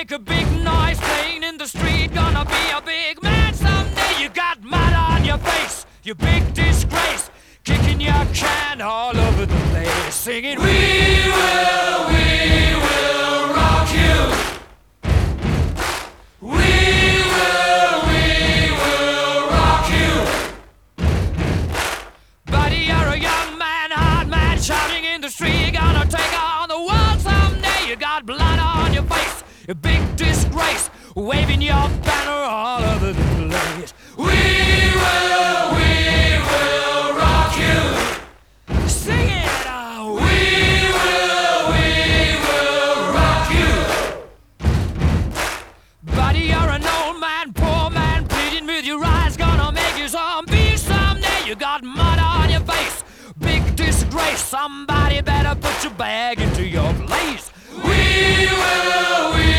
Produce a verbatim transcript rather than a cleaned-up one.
make a big noise playing in the street. Gonna be a big man someday. You got mud on your face, you big disgrace. Kicking your can all over the place, singing, we will, we will rock you. We will, we will rock you. Buddy, you're a young man, hard man, shouting in the street. You're gonna take on the world someday. You got blood on your face, a big disgrace, waving your banner all over the place. We will, we will rock you. Sing it out. We will, we will rock you. Buddy, you're an old man, poor man, pleading with your eyes. Gonna make you zombie someday. You got mud on your face, big disgrace. Somebody better put your bag into your place. We will, we